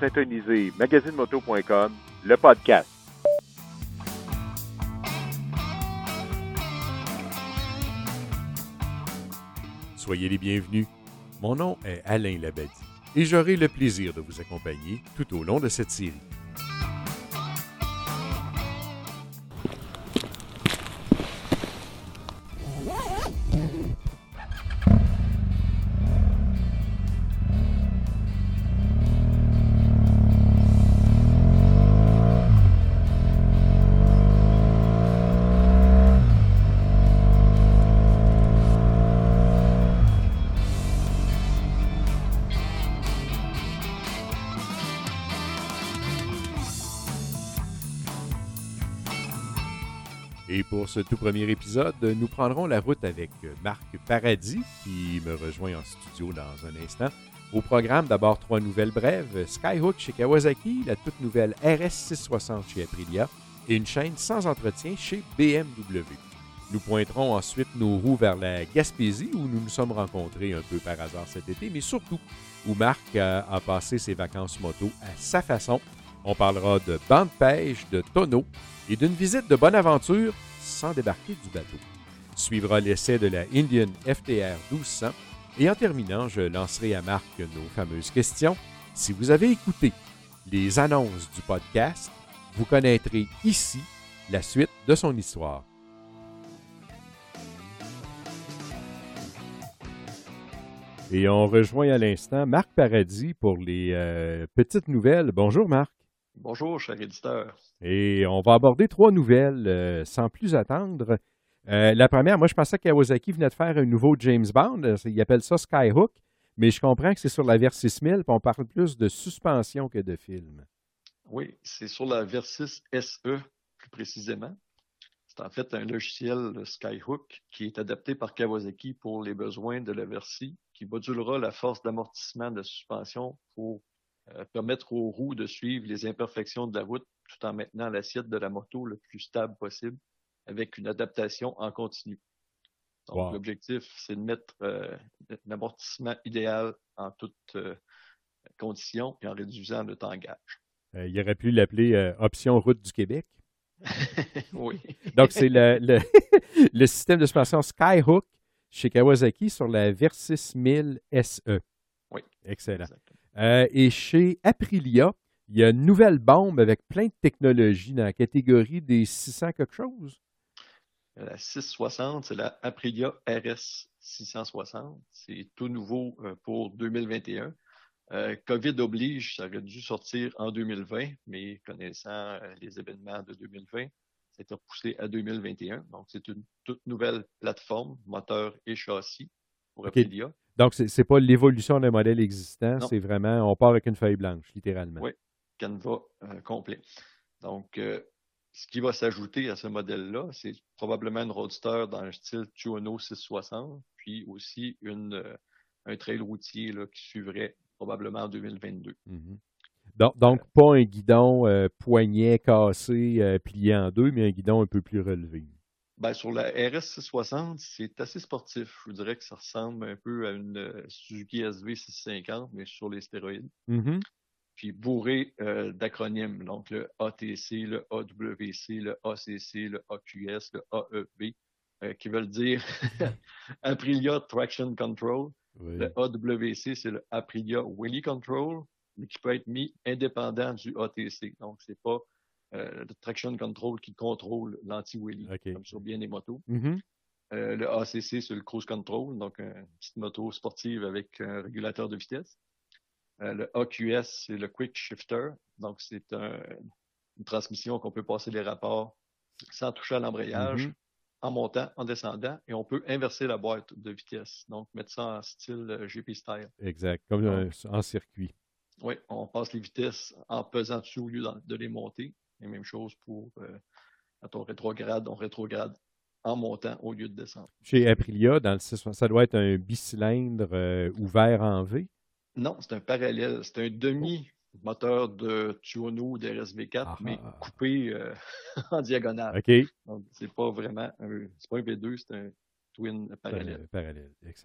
syntoniser magazinemoto.com, le podcast. Soyez les bienvenus. Mon nom est Alain Labadie et j'aurai le plaisir de vous accompagner tout au long de cette série. Et pour ce tout premier épisode, nous prendrons la route avec Marc Paradis, qui me rejoint en studio dans un instant. Au programme, d'abord 3 nouvelles brèves, Skyhook chez Kawasaki, la toute nouvelle RS660 chez Aprilia et une chaîne sans entretien chez BMW. Nous pointerons ensuite nos roues vers la Gaspésie, où nous nous sommes rencontrés un peu par hasard cet été, mais surtout où Marc a passé ses vacances moto à sa façon. On parlera de banc de pêche, de tonneau et d'une visite de bonne aventure sans débarquer du bateau. Suivra l'essai de la Indian FTR 1200 et en terminant, je lancerai à Marc nos fameuses questions. Si vous avez écouté les annonces du podcast, vous connaîtrez ici la suite de son histoire. Et on rejoint à l'instant Marc Paradis pour les petites nouvelles. Bonjour Marc. Bonjour, cher éditeur. Et on va aborder 3 nouvelles sans plus attendre. La première, moi je pensais que Kawasaki venait de faire un nouveau James Bond. Ils appellent ça Skyhook, mais je comprends que c'est sur la Versys 1000, puis on parle plus de suspension que de film. Oui, c'est sur la Versys SE, plus précisément. C'est en fait un logiciel le Skyhook qui est adapté par Kawasaki pour les besoins de la Versys, qui modulera la force d'amortissement de la suspension pour permettre aux roues de suivre les imperfections de la route tout en maintenant l'assiette de la moto le plus stable possible avec une adaptation en continu. Donc, L'objectif, c'est de mettre l'amortissement idéal en toutes conditions et en réduisant le temps gage. Il aurait pu l'appeler Option Route du Québec. Oui. Donc, c'est le système de suspension Skyhook chez Kawasaki sur la Versys 1000 SE. Oui. Excellent. Et chez Aprilia, il y a une nouvelle bombe avec plein de technologies dans la catégorie des 600 quelque chose. La 660, c'est la Aprilia RS 660. C'est tout nouveau pour 2021. COVID oblige, ça aurait dû sortir en 2020, mais connaissant les événements de 2020, ça a été repoussé à 2021. Donc, c'est une toute nouvelle plateforme, moteur et châssis pour Aprilia. Donc, ce n'est pas l'évolution d'un modèle existant, Non. C'est vraiment, on part avec une feuille blanche, littéralement. Oui, canevas complet. Donc, ce qui va s'ajouter à ce modèle-là, c'est probablement une roadster dans le style Tuono 660, puis aussi un trail routier là, qui suivrait probablement en 2022. Mm-hmm. Donc pas un guidon poignet cassé, plié en deux, mais un guidon un peu plus relevé. Ben, sur la RS660, c'est assez sportif. Je vous dirais que ça ressemble un peu à une Suzuki SV 650, mais sur les stéroïdes. Mm-hmm. Puis bourré d'acronymes, donc le ATC, le AWC, le ACC, le AQS, le AEB, qui veulent dire Aprilia Traction Control. Oui. Le AWC, c'est le Aprilia Wheelie Control, mais qui peut être mis indépendant du ATC. Donc, c'est pas le Traction Control qui contrôle l'anti-wheelie, comme sur bien des motos. Mm-hmm. Le ACC, c'est le Cruise Control, donc une petite moto sportive avec un régulateur de vitesse. Le AQS, c'est le Quick Shifter. Donc, c'est une transmission qu'on peut passer les rapports sans toucher à l'embrayage, en montant, en descendant, et on peut inverser la boîte de vitesse. Donc, mettre ça en style GP Style. Exact, comme en circuit. Oui, on passe les vitesses en pesant dessus au lieu de les monter. Et même chose pour quand on rétrograde en montant au lieu de descendre. Chez Aprilia, dans le 660, ça doit être un bicylindre ouvert en V? Non, c'est un parallèle. C'est un demi-moteur de Tuono d'RSV4, mais coupé en diagonale. OK. Donc, c'est pas vraiment c'est pas un V2, c'est un twin parallèle. Parallèle, excellent.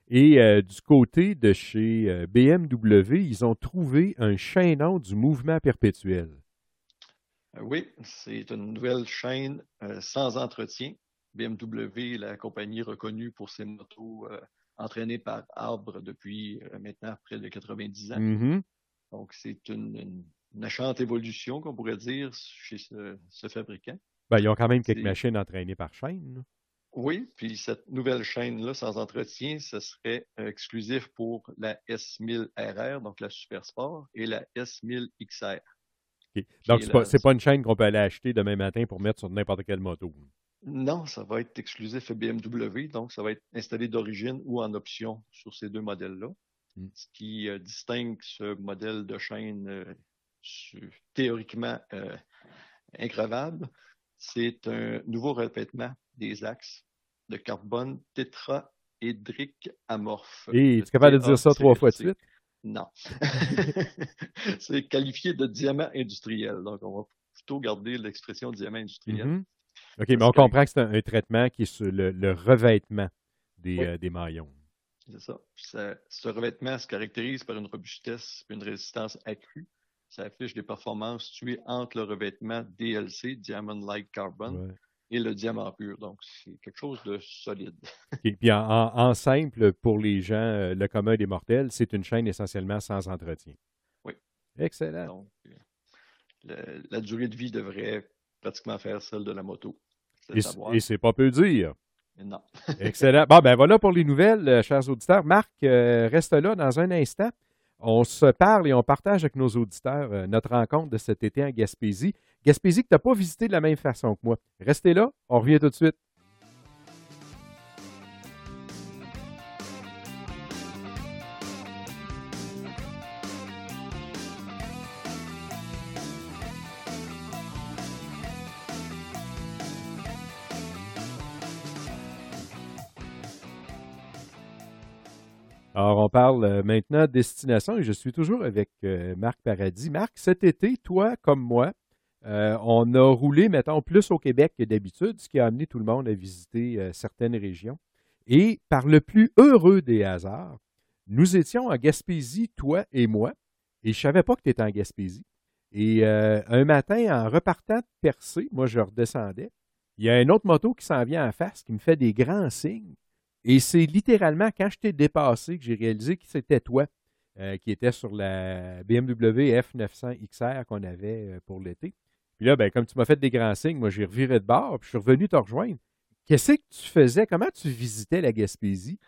Et du côté de chez BMW, ils ont trouvé un chaînon du mouvement perpétuel. Oui, c'est une nouvelle chaîne sans entretien. BMW est la compagnie reconnue pour ses motos entraînées par arbre depuis maintenant près de 90 ans. Mhm. Donc, c'est une méchante évolution, qu'on pourrait dire, chez ce fabricant. Ben, ils ont quand même quelques C'est- machines entraînées par chaîne, là. Oui, puis cette nouvelle chaîne-là, sans entretien, ce serait exclusif pour la S1000RR, donc la Super Sport, et la S1000XR, OK. qui Donc, est c'est pas une chaîne qu'on peut aller acheter demain matin pour mettre sur n'importe quelle moto. Non, ça va être exclusif à BMW, donc ça va être installé d'origine ou en option sur ces deux modèles-là. Mm. Ce qui distingue ce modèle de chaîne théoriquement increvable, c'est un nouveau revêtement des axes de carbone tétraédrique amorphe, Et le tu es capable de dire ça 3 fois de TACFC. suite? Non. C'est qualifié de diamant industriel, donc on va plutôt garder l'expression diamant industriel. Mhm. OK, Ça mais se on qualifie- comprend que c'est un traitement qui est sur le revêtement Oui, des maillons. c'est ça. Ce revêtement se caractérise par une robustesse et une résistance accrue. Ça affiche des performances situées entre le revêtement DLC, Diamond-like Carbon, Ouais. et le diamant pur. Donc, c'est quelque chose de solide. OK. Puis en simple, pour les gens, le commun des mortels, c'est une chaîne essentiellement sans entretien. Oui. Excellent. Donc, la durée de vie devrait pratiquement faire celle de la moto. C'est à savoir. Et c'est pas peu dire. Mais non. Excellent. Bon, ben voilà pour les nouvelles, chers auditeurs. Marc, reste là dans un instant. On se parle et on partage avec nos auditeurs notre rencontre de cet été en Gaspésie. Gaspésie que tu n'as pas visité de la même façon que moi. Restez là, on revient tout de suite. Alors, on parle maintenant destination et je suis toujours avec Marc Paradis. Marc, cet été, toi comme moi, on a roulé, mettons, plus au Québec que d'habitude, ce qui a amené tout le monde à visiter certaines régions. Et par le plus heureux des hasards, nous étions en Gaspésie, toi et moi, et je ne savais pas que tu étais en Gaspésie. Et un matin, en repartant de Percé, moi je redescendais, il y a une autre moto qui s'en vient en face qui me fait des grands signes. Et c'est littéralement quand je t'ai dépassé que j'ai réalisé que c'était toi qui étais sur la BMW F900XR qu'on avait pour l'été. Puis là, ben, comme tu m'as fait des grands signes, moi j'ai reviré de bord, puis je suis revenu te rejoindre. Qu'est-ce que tu faisais? Comment tu visitais la Gaspésie?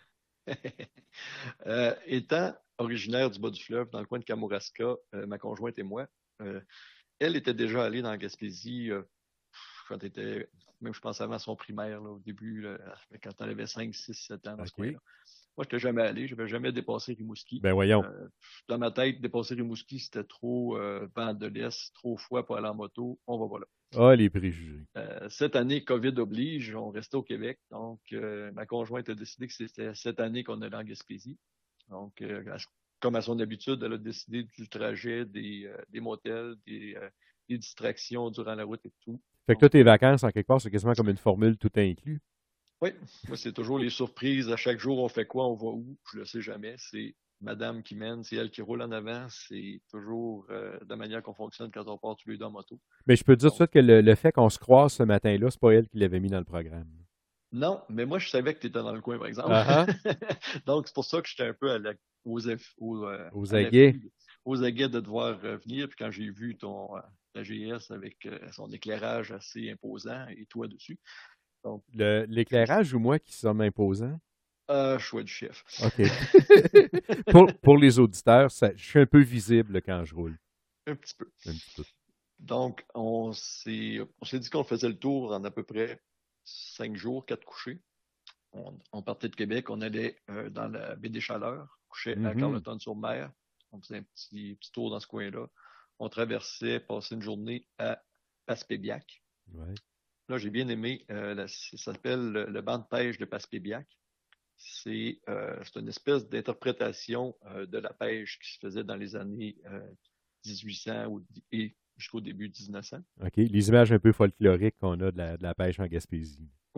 Étant originaire du bas du fleuve, dans le coin de Kamouraska, ma conjointe et moi, elle était déjà allée dans la Gaspésie quand elle était, même je pense avant son primaire, là, au début, là, quand elle avait 5, 6, 7 ans dans ce OK. coin-là. Moi, je n'étais jamais allé, je n'avais jamais dépassé Rimouski. Ben voyons. Dans ma tête, dépasser Rimouski, c'était trop vent de l'Est, trop froid pour aller en moto, on va voilà. Ah, les préjugés. Cette année, COVID oblige, on restait au Québec. Donc, ma conjointe a décidé que c'était cette année qu'on allait en Gaspésie. Donc, comme à son habitude, elle a décidé du trajet, des motels, des distractions durant la route et tout. Fait que toi, tes vacances, en quelque part, c'est quasiment comme une formule tout inclus. Oui, moi, c'est toujours les surprises. À chaque jour, on fait quoi, on va où? Je le sais jamais. C'est madame qui mène, c'est elle qui roule en avant. C'est toujours de la manière qu'on fonctionne quand on part tous les deux en moto. Mais je peux te dire tout de Donc, suite que le fait qu'on se croise ce matin-là, c'est pas elle qui l'avait mis dans le programme. non, mais moi, je savais que tu étais dans le coin, par exemple. Ah ah, Donc, c'est pour ça que j'étais un peu aux à aguets. l'affût, aux aguets de devoir venir. Puis quand j'ai vu ta GS avec son éclairage assez imposant et toi dessus. Donc, L'éclairage ou moi qui sommes imposants? choix du chef. OK. Pour les auditeurs, je suis un peu visible quand je roule. Un petit peu. Un petit peu. Donc, on s'est dit qu'on faisait le tour en à peu près 5 jours, 4 couchers. On partait de Québec, on allait dans la baie des Chaleurs, couchait à Mhm. Carleton-sur-Mer. On faisait un petit tour dans ce coin-là. On traversait, passait une journée à Passepébiac. Ouais. Là, j'ai bien aimé, ça s'appelle le banc de pêche de Passepébiac. C'est une espèce d'interprétation de la pêche qui se faisait dans les années 1800 et jusqu'au début 1900. OK. Les images un peu folkloriques qu'on a de la pêche en Gaspésie. Oui,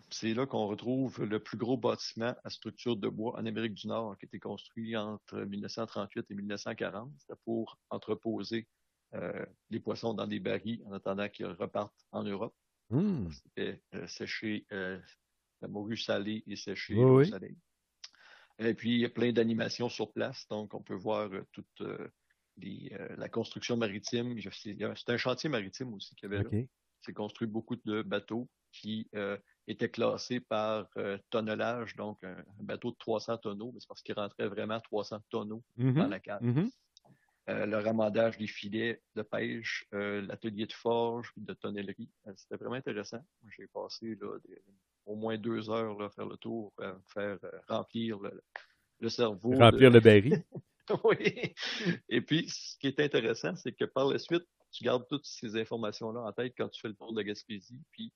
c'est là qu'on retrouve le plus gros bâtiment à structure de bois en Amérique du Nord, qui a été construit entre 1938 et 1940. C'était pour entreposer les poissons dans des barils en attendant qu'ils repartent en Europe. C'était séché, la morue salée et séchée au soleil. Et puis, il y a plein d'animations sur place. Donc, on peut voir toute la construction maritime. C'est un chantier maritime aussi qu'il y avait là. C'est construit beaucoup de bateaux qui étaient classés par tonnelage. Donc, un bateau de 300 tonneaux, c'est parce qu'il rentrait vraiment 300 tonneaux dans la cale. Le ramassage des filets de pêche, l'atelier de forge, de tonnellerie. C'était vraiment intéressant. J'ai passé là, au moins 2 heures là, à faire le tour, faire remplir le cerveau. Remplir le baril. Oui. Et puis, ce qui est intéressant, c'est que par la suite, tu gardes toutes ces informations-là en tête quand tu fais le tour de Gaspésie, puis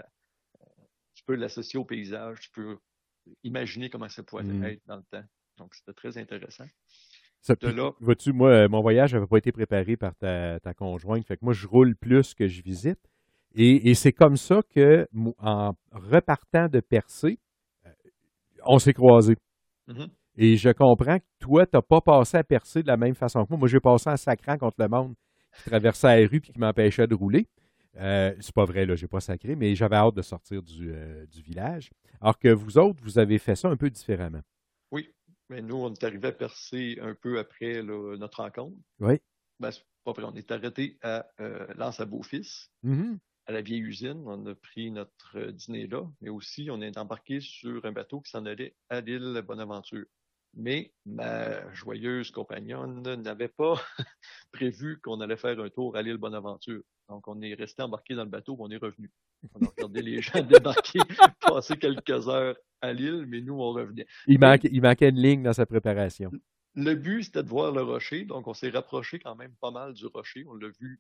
tu peux l'associer au paysage, tu peux imaginer comment ça pourrait être dans le temps. Donc, c'était très intéressant. Vois-tu, moi, mon voyage n'avait pas été préparé par ta conjointe, fait que moi, je roule plus que je visite. Et c'est comme ça que, en repartant de Percé, on s'est croisés. Et je comprends que toi, tu n'as pas passé à Percé de la même façon que moi. Moi, j'ai passé en sacrant contre le monde qui traversait la rue et qui m'empêchait de rouler. C'est pas vrai, là, j'ai pas sacré, mais j'avais hâte de sortir du village. Alors que vous autres, vous avez fait ça un peu différemment. Oui, mais nous, on est arrivé à Percé un peu après là, notre rencontre. Oui. C'est pas vrai, on est arrêté à L'Anse à Beaufils, à la vieille usine. On a pris notre dîner là, mais aussi, on est embarqué sur un bateau qui s'en allait à l'île Bonaventure. Mais ma joyeuse compagnonne n'avait pas prévu qu'on allait faire un tour à l'île Bonaventure. Donc, on est resté embarqué dans le bateau, on est revenu. On a regardé les gens débarquer, passer quelques heures à l'île, mais nous, on revenait. Il manquait une ligne dans sa préparation. Le but, c'était de voir le rocher. Donc, on s'est rapproché quand même pas mal du rocher. On l'a vu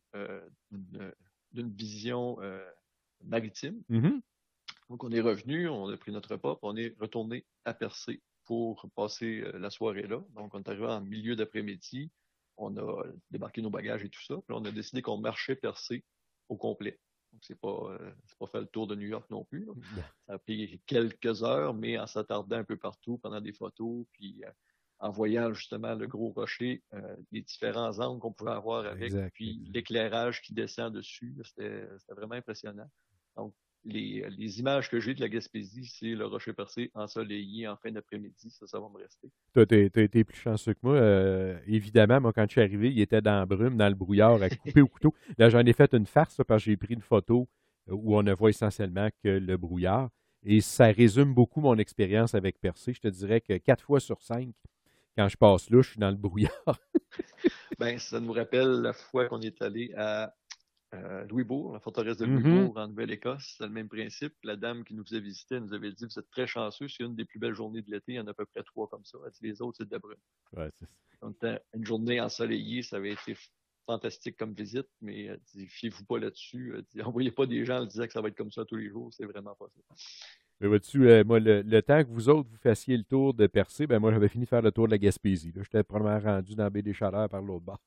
d'une vision maritime. Donc, on est revenu, on a pris notre repas, puis on est retourné à Percé pour passer la soirée là. Donc, on est arrivé en milieu d'après-midi. On a débarqué nos bagages et tout ça. Puis on a décidé qu'on marchait Percé au complet. Donc, c'est pas fait le tour de New York non plus. Ça a pris quelques heures, mais en s'attardant un peu partout, prenant des photos, puis en voyant justement le gros rocher, les différents angles qu'on pouvait avoir avec, puis l'éclairage qui descend dessus. C'était vraiment impressionnant. Donc, les images que j'ai de la Gaspésie, c'est le rocher Percé ensoleillé en fin d'après-midi. Ça va me rester. Toi, t'as été plus chanceux que moi. Évidemment, moi, quand je suis arrivé, il était dans la brume, dans le brouillard, à couper au couteau. Là, j'en ai fait une farce parce que j'ai pris une photo où on ne voit essentiellement que le brouillard. Et ça résume beaucoup mon expérience avec Percé. Je te dirais que 4 fois sur 5, quand je passe là, je suis dans le brouillard. Ça nous rappelle la fois qu'on est allé à Louisbourg, la forteresse de Louisbourg en Nouvelle-Écosse. C'est le même principe. La dame qui nous faisait visiter nous avait dit: vous êtes très chanceux, c'est une des plus belles journées de l'été. Il y en a à peu près 3 comme ça. Elle dit, les autres, c'est de la brume. Ouais, c'est ça. Donc, une journée ensoleillée, ça avait été fantastique comme visite, mais elle dit, fiez-vous pas là-dessus. Elle dit, envoyez pas des gens en disant que ça va être comme ça tous les jours. C'est vraiment pas ça. Mais vois-tu, moi, le temps que vous autres, vous fassiez le tour de Percé, moi, j'avais fini de faire le tour de la Gaspésie. J'étais probablement rendu dans la baie des Chaleurs par l'autre bord.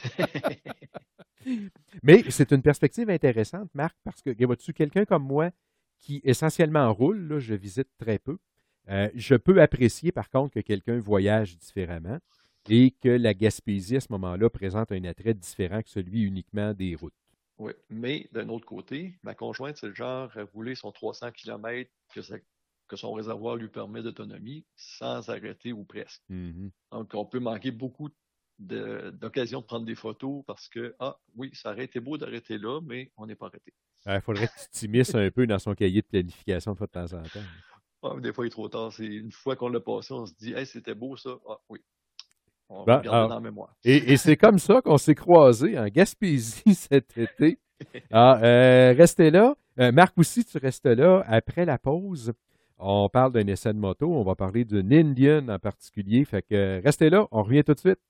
Mais c'est une perspective intéressante, Marc, parce que, vois-tu, quelqu'un comme moi qui essentiellement roule, là, je visite très peu, je peux apprécier, par contre, que quelqu'un voyage différemment et que la Gaspésie, à ce moment-là, présente un attrait différent que celui uniquement des routes. Oui, mais d'un autre côté, ma conjointe, c'est le genre à rouler son 300 km que son réservoir lui permet d'autonomie sans arrêter ou presque. Donc, on peut manquer beaucoup d'occasion de prendre des photos parce que, oui, ça aurait été beau d'arrêter là, mais on n'est pas arrêté. Il faudrait que tu t'immisces un peu dans son cahier de planification de temps en temps. Des fois, il est trop tard. C'est une fois qu'on l'a passé, on se dit, hey, c'était beau ça. Oui. On va garder dans la mémoire. Et c'est comme ça qu'on s'est croisés en Gaspésie cet été. Restez là. Marc aussi, tu restes là. Après la pause, on parle d'un essai de moto. On va parler d'une Indian en particulier. Fait que restez là. On revient tout de suite.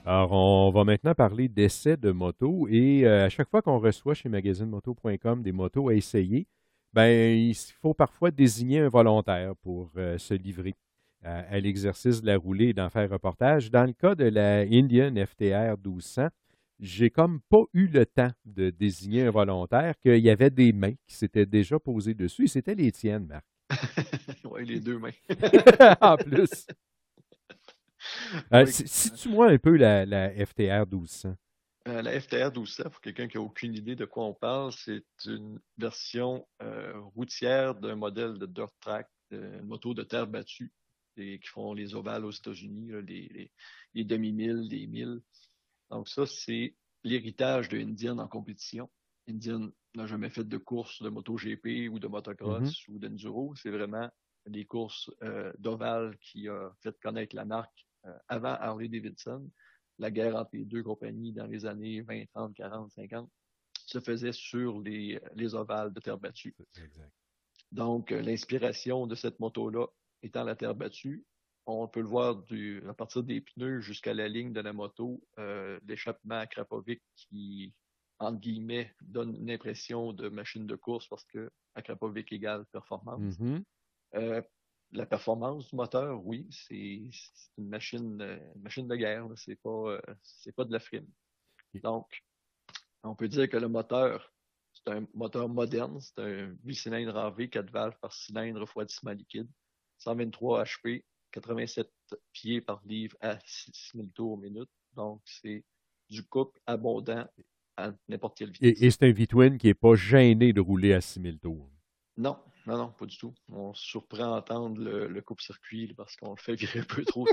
Alors, on va maintenant parler d'essais de motos et à chaque fois qu'on reçoit chez magazinemoto.com des motos à essayer, ben, il faut parfois désigner un volontaire pour se livrer à l'exercice de la roulée et d'en faire reportage. Dans le cas de la Indian FTR 1200, j'ai comme pas eu le temps de désigner un volontaire, qu'il y avait des mains qui s'étaient déjà posées dessus et c'était les tiennes, Marc. Oui, les deux mains. En plus. Oui. Situe-moi un peu la FTR 1200. La FTR 1200, pour quelqu'un qui n'a aucune idée de quoi on parle, c'est une version routière d'un modèle de dirt track, une moto de terre battue, qui font les ovales aux États-Unis, là, les demi-milles, les milles. Donc ça, c'est l'héritage de Indian en compétition. Indian n'a jamais fait de course de MotoGP ou de motocross ou d'enduro. C'est vraiment des courses d'ovale qui a fait connaître la marque avant Harley-Davidson. La guerre entre les deux compagnies dans les années 20, 30, 40, 50 se faisait sur les ovales de terre battue. Exact. Donc, l'inspiration de cette moto-là étant la terre battue, on peut le voir à partir des pneus jusqu'à la ligne de la moto, l'échappement à Krapovic qui, entre guillemets, donne une impression de machine de course parce que à Krapovic égale performance. Mm-hmm. La performance du moteur, oui, c'est une machine de guerre. C'est pas de la frime. Donc, on peut dire que le moteur, c'est un moteur moderne. C'est un 8 cylindres en V, 4 valves par cylindre, refroidissement liquide, 123 HP, 87 pieds par livre à 6000 tours minute. Donc, c'est du couple abondant à n'importe quelle vitesse. Et c'est un V-twin qui n'est pas gêné de rouler à 6000 tours. Non, pas du tout. On se surprend à entendre le coupe-circuit parce qu'on le fait virer un peu trop.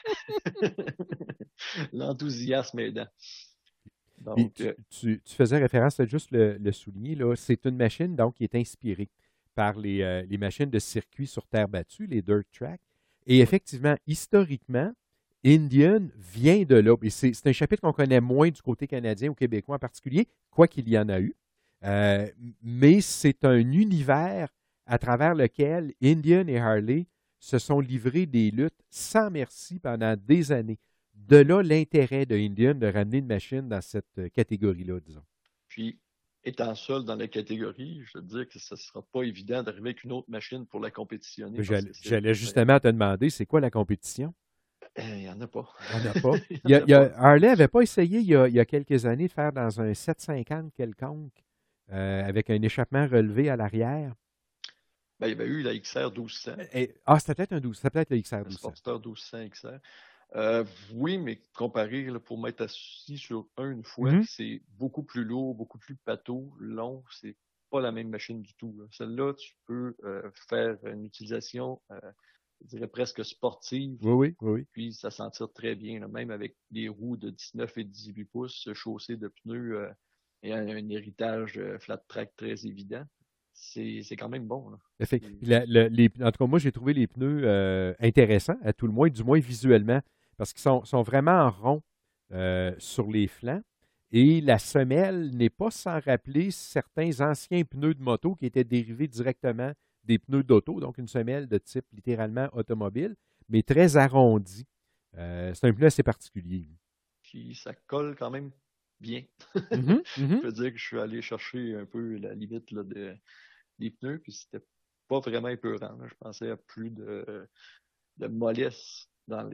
L'enthousiasme aidant. Donc, tu faisais référence, à juste le souligner, là, c'est une machine donc, qui est inspirée par les machines de circuit sur terre battue, les dirt track. Et effectivement, historiquement, Indian vient de là. Et c'est un chapitre qu'on connaît moins du côté canadien ou québécois en particulier, quoi qu'il y en a eu. Mais c'est un univers à travers lequel Indian et Harley se sont livrés des luttes sans merci pendant des années. De là, l'intérêt de Indian de ramener une machine dans cette catégorie-là, disons. Puis, étant seul dans la catégorie, je veux dire que ce ne sera pas évident d'arriver avec une autre machine pour la compétitionner. J'allais justement te demander, c'est quoi la compétition? Il n'y en a pas. Il n'y en a pas. Harley n'avait pas essayé il y a quelques années de faire dans un 750 quelconque, avec un échappement relevé à l'arrière. Ben, il y avait eu la XR 1200. C'était peut-être un 12, c'était peut-être le XR 1200. Le Sportster 1200 XR. Oui, mais comparé, là, pour m'être assis sur une fois, c'est beaucoup plus lourd, beaucoup plus pâteau, long. C'est pas la même machine du tout. Là. Celle-là, tu peux faire une utilisation, je dirais presque sportive. Oui. Puis ça s'en tire très bien, là, même avec des roues de 19 et 18 pouces chaussées de pneus et un héritage flat track très évident. C'est quand même bon. Là. En tout cas, moi, j'ai trouvé les pneus intéressants, à tout le moins, du moins visuellement, parce qu'ils sont vraiment ronds sur les flancs. Et la semelle n'est pas sans rappeler certains anciens pneus de moto qui étaient dérivés directement des pneus d'auto, donc une semelle de type littéralement automobile, mais très arrondie. C'est un pneu assez particulier. Puis ça colle quand même bien. Je peux dire que je suis allé chercher un peu la limite là, des pneus, puis c'était pas vraiment épeurant. Là. Je pensais à plus de mollesse dans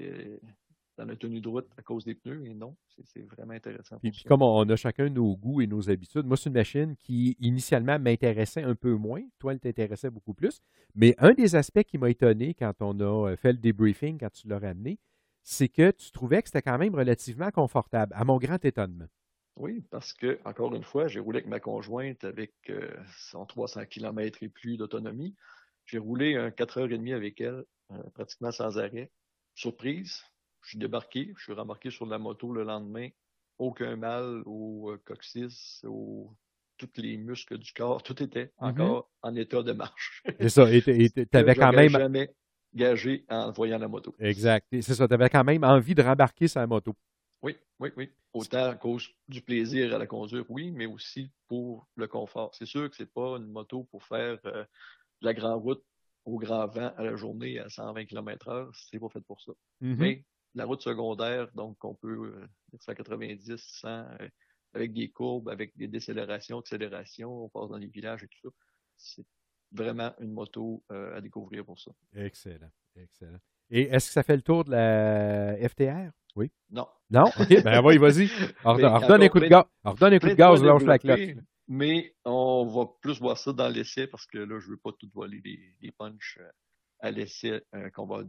la tenue de route à cause des pneus, et non, c'est vraiment intéressant. Puis comme on a chacun nos goûts et nos habitudes, moi, c'est une machine qui, initialement, m'intéressait un peu moins. Toi, elle t'intéressait beaucoup plus. Mais un des aspects qui m'a étonné quand on a fait le débriefing, quand tu l'as ramené, c'est que tu trouvais que c'était quand même relativement confortable, à mon grand étonnement. Oui, parce que, encore une fois, j'ai roulé avec ma conjointe avec son 300 km et plus d'autonomie. J'ai roulé 4h30 avec elle, pratiquement sans arrêt. Surprise, je suis débarqué, je suis rembarqué sur la moto le lendemain. Aucun mal au coccyx, tous les muscles du corps, tout était encore en état de marche. C'est ça, et tu avais quand même... jamais gagé en voyant la moto. Exact, c'est ça, tu avais quand même envie de rembarquer sa moto. Oui. Autant à cause du plaisir à la conduire, oui, mais aussi pour le confort. C'est sûr que c'est pas une moto pour faire de la grande route au grand vent à la journée à 120 km/h. C'est pas fait pour ça. Mais la route secondaire, donc on peut 190, 100, avec des courbes, avec des décélérations, accélérations, on passe dans les villages et tout ça. C'est vraiment une moto à découvrir pour ça. Excellent, excellent. Et est-ce que ça fait le tour de la FTR? Oui. Non. Non? OK, ben oui, vas-y. Redonne un coup de gaz. Redonne un coup de gaz, lâche la cloche. Mais on va plus voir ça dans l'essai parce que là, je veux pas tout voler les punchs à l'essai qu'on va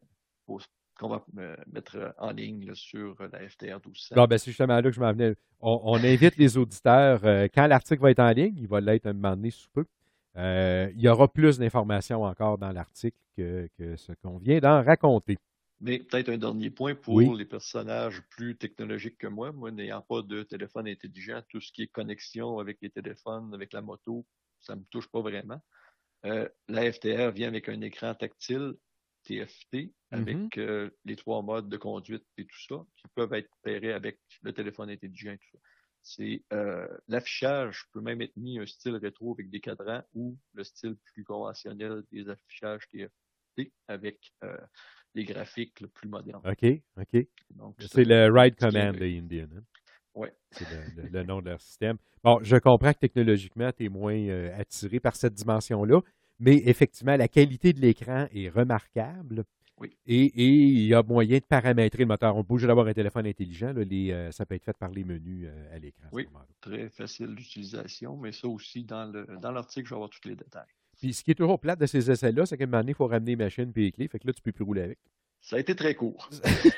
mettre en ligne là, sur la FTR 1200. Non, ben c'est justement là que je m'en venais. On invite les auditeurs, quand l'article va être en ligne, il va l'être un moment donné sous peu. Il y aura plus d'informations encore dans l'article que ce qu'on vient d'en raconter. Mais peut-être un dernier point pour les personnages plus technologiques que moi. Moi, n'ayant pas de téléphone intelligent, tout ce qui est connexion avec les téléphones, avec la moto, ça ne me touche pas vraiment. La FTR vient avec un écran tactile TFT avec les 3 modes de conduite et tout ça qui peuvent être pairés avec le téléphone intelligent et tout ça. C'est l'affichage peut même être mis un style rétro avec des cadrans ou le style plus conventionnel des affichages TFT avec les graphiques le plus modernes. OK. Donc, c'est le Ride Command de Indian. Hein? Oui. C'est le nom de leur système. Bon, je comprends que technologiquement, tu es moins attiré par cette dimension-là, mais effectivement, la qualité de l'écran est remarquable. Oui. Et il y a moyen de paramétrer le moteur. On peut bouger d'avoir un téléphone intelligent. Là, ça peut être fait par les menus à l'écran. Oui, très facile d'utilisation, mais ça aussi, dans l'article, je vais avoir tous les détails. Puis ce qui est toujours plate de ces essais-là, c'est qu'à un moment donné, il faut ramener les machines et les clés. Fait que là, tu ne peux plus rouler avec. Ça a été très court.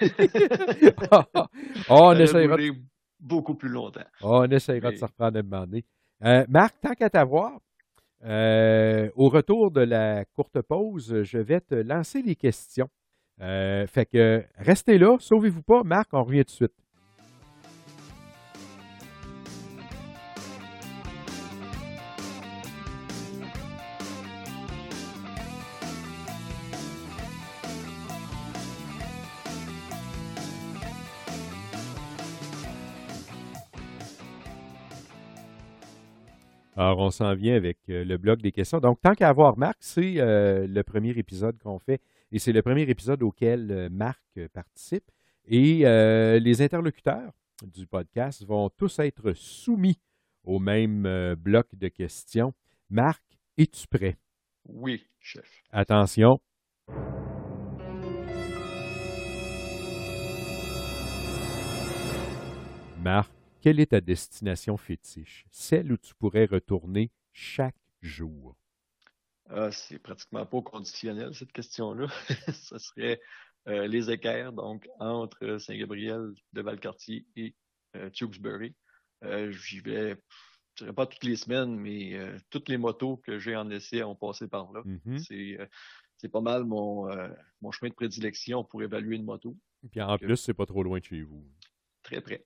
On essaiera beaucoup plus longtemps. On essaiera de se reprendre à un moment donné. Marc, tant qu'à t'avoir, au retour de la courte pause, je vais te lancer les questions. Fait que restez là, sauvez-vous pas. Marc, on revient tout de suite. Alors, on s'en vient avec le bloc des questions. Donc, tant qu'à avoir Marc, c'est le premier épisode qu'on fait et c'est le premier épisode auquel Marc participe. Et les interlocuteurs du podcast vont tous être soumis au même bloc de questions. Marc, es-tu prêt? Oui, chef. Attention. Marc, quelle est ta destination fétiche? Celle où tu pourrais retourner chaque jour? C'est pratiquement pas conditionnel, cette question-là. Ce serait les équerres, donc entre Saint-Gabriel de Valcartier et Tewksbury. J'y vais, je dirais pas toutes les semaines, mais toutes les motos que j'ai en essai ont passé par là. C'est pas mal mon chemin de prédilection pour évaluer une moto. Puis en plus, c'est pas trop loin de chez vous. Très près.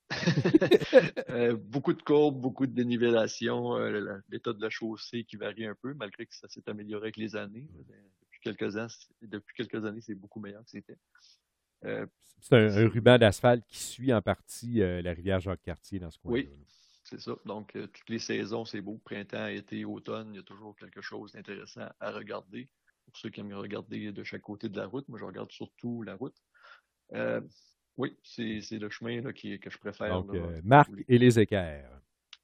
Beaucoup de courbes, beaucoup de dénivellation, l'état de la chaussée qui varie un peu, malgré que ça s'est amélioré avec les années. Depuis quelques années, c'est beaucoup meilleur que c'était. C'est un ruban d'asphalte qui suit en partie la rivière Jacques-Cartier dans ce coin-là. Oui, c'est ça. Donc, toutes les saisons, c'est beau. Printemps, été, automne, il y a toujours quelque chose d'intéressant à regarder. Pour ceux qui aiment regarder de chaque côté de la route, moi, je regarde surtout la route. Oui, c'est le chemin là, que je préfère. Donc, là, Marc et les équerres.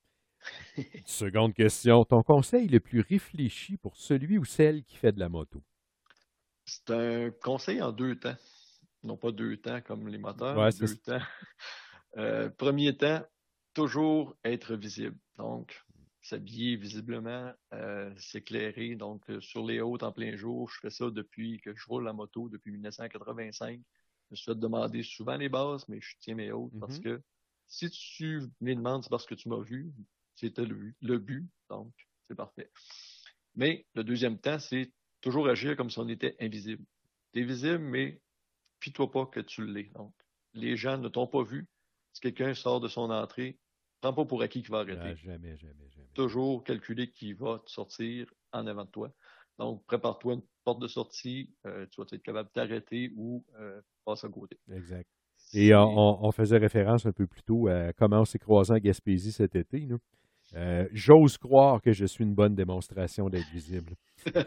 Seconde question. Ton conseil le plus réfléchi pour celui ou celle qui fait de la moto? C'est un conseil en 2 temps. Non pas 2 temps comme les moteurs, ouais, 2 temps. Premier temps, toujours être visible. Donc, s'habiller visiblement, s'éclairer. Donc, sur les hautes en plein jour, je fais ça depuis que je roule la moto, depuis 1985. Je me suis fait demander souvent les bases, mais je tiens mes hautes parce que si tu me demandes, c'est parce que tu m'as vu. C'était le but, donc c'est parfait. Mais le deuxième temps, c'est toujours agir comme si on était invisible. Tu es visible, mais fie-toi pas que tu l'es. Donc, les gens ne t'ont pas vu. Si quelqu'un sort de son entrée, prends pas pour acquis qu'il va arrêter. Jamais. Toujours calculer qui va te sortir en avant de toi. Donc, prépare-toi une porte de sortie, tu vas être capable de t'arrêter ou passer à côté. Exact. Et on faisait référence un peu plus tôt à comment on s'est croisés en Gaspésie cet été. J'ose croire que je suis une bonne démonstration d'être visible.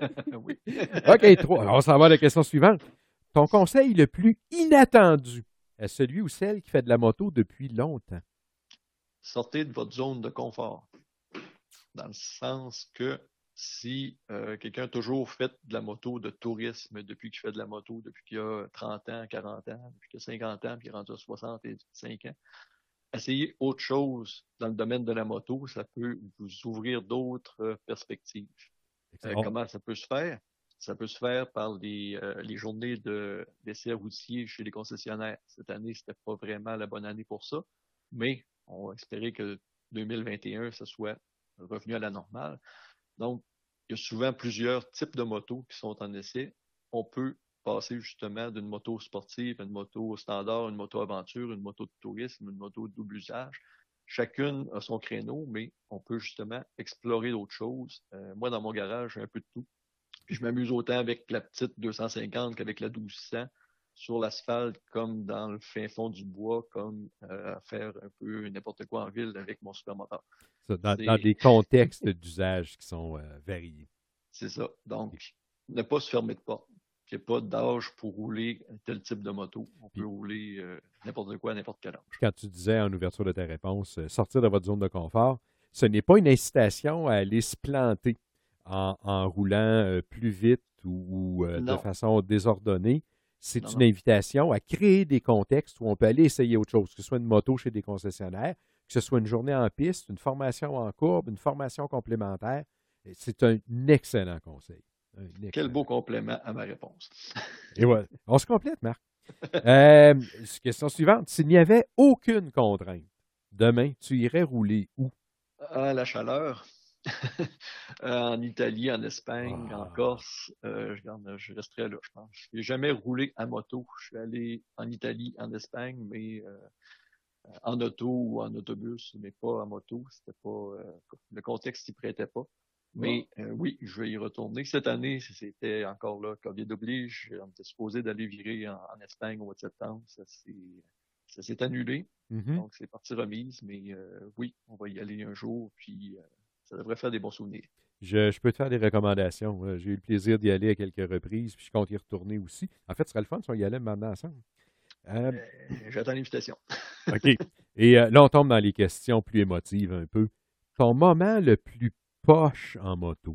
Oui. OK, 3. Alors, on s'en va à la question suivante. Ton conseil le plus inattendu celui ou celle qui fait de la moto depuis longtemps. Sortez de votre zone de confort. Dans le sens que si quelqu'un a toujours fait de la moto de tourisme depuis qu'il fait de la moto, depuis qu'il a 30 ans, 40 ans, depuis qu'il a 50 ans, puis il est rendu à 65 ans, essayez autre chose dans le domaine de la moto, ça peut vous ouvrir d'autres perspectives. Comment ça peut se faire? Ça peut se faire par les journées d'essais routiers chez les concessionnaires. Cette année, c'était pas vraiment la bonne année pour ça, mais on va espérer que 2021, ça soit revenu à la normale. Donc, il y a souvent plusieurs types de motos qui sont en essai. On peut passer justement d'une moto sportive à une moto standard, une moto aventure, une moto de tourisme, une moto de double usage. Chacune a son créneau, mais on peut justement explorer d'autres choses. Moi, dans mon garage, j'ai un peu de tout. Puis je m'amuse autant avec la petite 250 qu'avec la 1200 sur l'asphalte, comme dans le fin fond du bois, comme à faire un peu n'importe quoi en ville avec mon supermoteur. Ça, dans des contextes d'usage qui sont variés. C'est ça. Donc, ne pas se fermer de porte. Il n'y a pas d'âge pour rouler tel type de moto. On peut rouler n'importe quoi à n'importe quel âge. Quand tu disais en ouverture de ta réponse, sortir de votre zone de confort, ce n'est pas une incitation à aller se planter en roulant plus vite ou de façon désordonnée. C'est une invitation à créer des contextes où on peut aller essayer autre chose, que ce soit une moto chez des concessionnaires, que ce soit une journée en piste, une formation en courbe, une formation complémentaire. C'est un excellent conseil. Quel beau complément à ma réponse. Et voilà. On se complète, Marc. Question suivante. S'il n'y avait aucune contrainte, demain, tu irais rouler où? La chaleur. En Italie, en Espagne, en Corse. Je resterais là, je pense. Je n'ai jamais roulé à moto. Je suis allé en Italie, en Espagne, mais en auto ou en autobus, mais pas en moto. C'était pas le contexte s'y prêtait pas. Mais oui, je vais y retourner. Cette année, c'était encore là, COVID oblige. On était supposé d'aller virer en Espagne au mois de septembre. Ça s'est annulé. Donc, c'est partie remise. Mais oui, on va y aller un jour. Puis, ça devrait faire des bons souvenirs. Je peux te faire des recommandations. J'ai eu le plaisir d'y aller à quelques reprises. Puis, je compte y retourner aussi. En fait, ce serait le fun si on y allait maintenant ensemble. J'attends l'invitation. OK. Et là, on tombe dans les questions plus émotives un peu. Ton moment le plus poche en moto?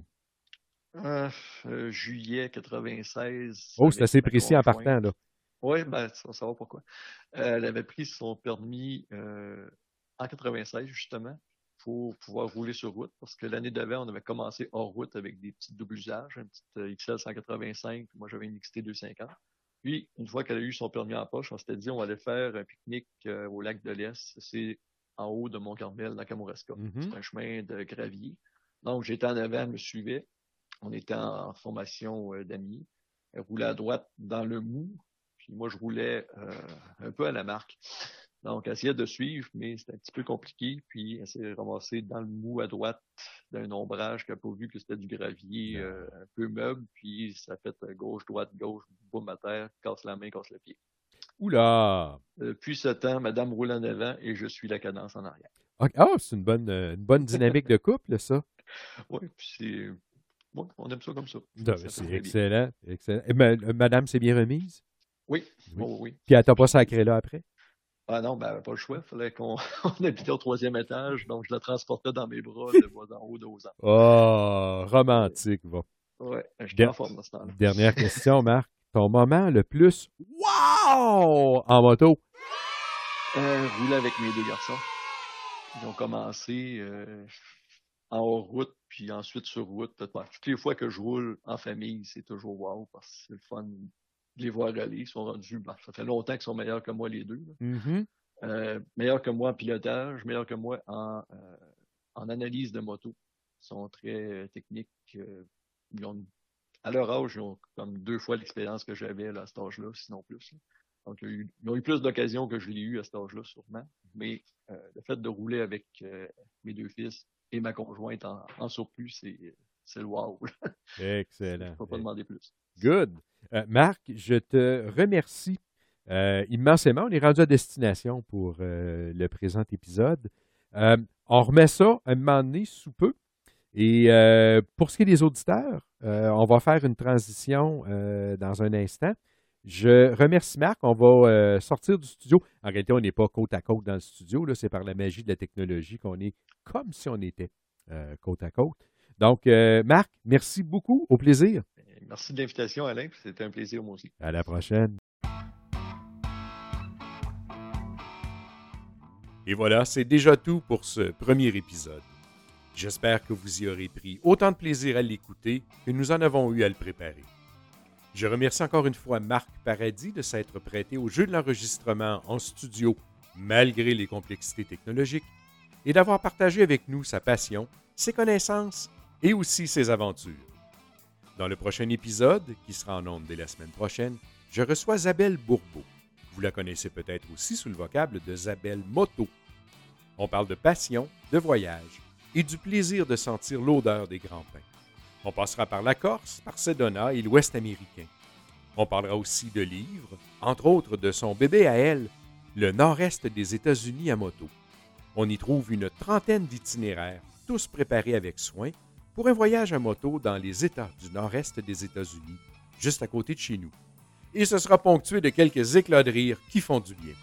Juillet 96. Oh, c'est assez précis en partant, là. Oui, ben, tu vas savoir pourquoi. Elle avait pris son permis en 96, justement, pour pouvoir rouler sur route, parce que l'année d'avant, on avait commencé hors route avec des petits doubles usages, une petite XL 185, puis moi j'avais une XT 250. Puis, une fois qu'elle a eu son permis en poche, on s'était dit on allait faire un pique-nique au lac de l'Est. C'est en haut de Mont-Carmel, dans Kamouraska. C'est un chemin de gravier. Donc, j'étais en avant, elle me suivait. On était en formation d'amis. Elle roulait à droite dans le mou. Puis moi, je roulais un peu à la marque. Donc, elle essayait de suivre, mais c'était un petit peu compliqué. Puis, elle s'est ramassée dans le mou à droite d'un ombrage qu'elle n'a pas vu que c'était du gravier un peu meuble. Puis, ça a fait gauche, droite, gauche, boum à terre, casse la main, casse le pied. Oula! Depuis ce temps, madame roule en avant et je suis la cadence en arrière. Ah, c'est une bonne dynamique de couple, ça. Oui, puis on aime ça comme ça. C'est excellent. Excellent. Et madame s'est bien remise? Oui. Oui. Puis elle t'a pas sacré là après? Ah non, ben pas le choix. Il fallait qu'on habitait au 3e étage, donc je la transportais dans mes bras de bas en haut d'11 ans. Oh, romantique, va. Oui, j'étais en forme à ce temps-là. Dernière question, Marc. Ton moment le plus wow en moto? Rouler avec mes 2 garçons. Ils ont commencé en hors route, puis ensuite sur route. Toutes les fois que je roule en famille, c'est toujours wow, parce que c'est le fun de les voir aller. Ils sont rendus, ça fait longtemps qu'ils sont meilleurs que moi, les deux. Meilleurs que moi en pilotage, meilleurs que moi en analyse de moto. Ils sont très techniques. À leur âge, ils ont comme 2 fois l'expérience que j'avais à cet âge-là, sinon plus. Donc, ils ont eu plus d'occasions que je l'ai eu à cet âge-là, sûrement. Mais le fait de rouler avec mes 2 fils et ma conjointe en surplus, c'est le wow. Excellent. Je ne peux pas demander plus. Good. Marc, je te remercie immensément. On est rendu à destination pour le présent épisode. On remet ça un moment donné sous peu. Et pour ce qui est des auditeurs, on va faire une transition dans un instant. Je remercie Marc. On va sortir du studio. En réalité, on n'est pas côte à côte dans le studio. Là. C'est par la magie de la technologie qu'on est comme si on était côte à côte. Donc, Marc, merci beaucoup. Au plaisir. Merci de l'invitation, Alain. C'était un plaisir, moi aussi. À la prochaine. Et voilà, c'est déjà tout pour ce premier épisode. J'espère que vous y aurez pris autant de plaisir à l'écouter que nous en avons eu à le préparer. Je remercie encore une fois Marc Paradis de s'être prêté au jeu de l'enregistrement en studio malgré les complexités technologiques et d'avoir partagé avec nous sa passion, ses connaissances et aussi ses aventures. Dans le prochain épisode, qui sera en ondes dès la semaine prochaine, je reçois Zabel Bourbeau. Vous la connaissez peut-être aussi sous le vocable de Zabel Moto. On parle de passion, de voyage et du plaisir de sentir l'odeur des grands pins. On passera par la Corse, par Sedona et l'Ouest américain. On parlera aussi de livres, entre autres de son bébé à elle, le nord-est des États-Unis à moto. On y trouve une trentaine d'itinéraires, tous préparés avec soin, pour un voyage à moto dans les États du nord-est des États-Unis, juste à côté de chez nous. Et ce sera ponctué de quelques éclats de rire qui font du bien.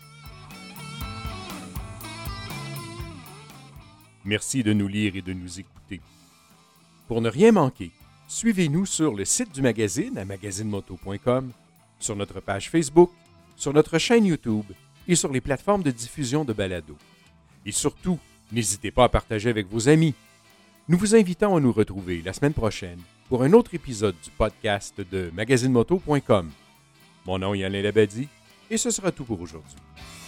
Merci de nous lire et de nous écouter. Pour ne rien manquer, suivez-nous sur le site du magazine à magazinemoto.com, sur notre page Facebook, sur notre chaîne YouTube et sur les plateformes de diffusion de balados. Et surtout, n'hésitez pas à partager avec vos amis. Nous vous invitons à nous retrouver la semaine prochaine pour un autre épisode du podcast de magazinemoto.com. Mon nom est Alain Labadie et ce sera tout pour aujourd'hui.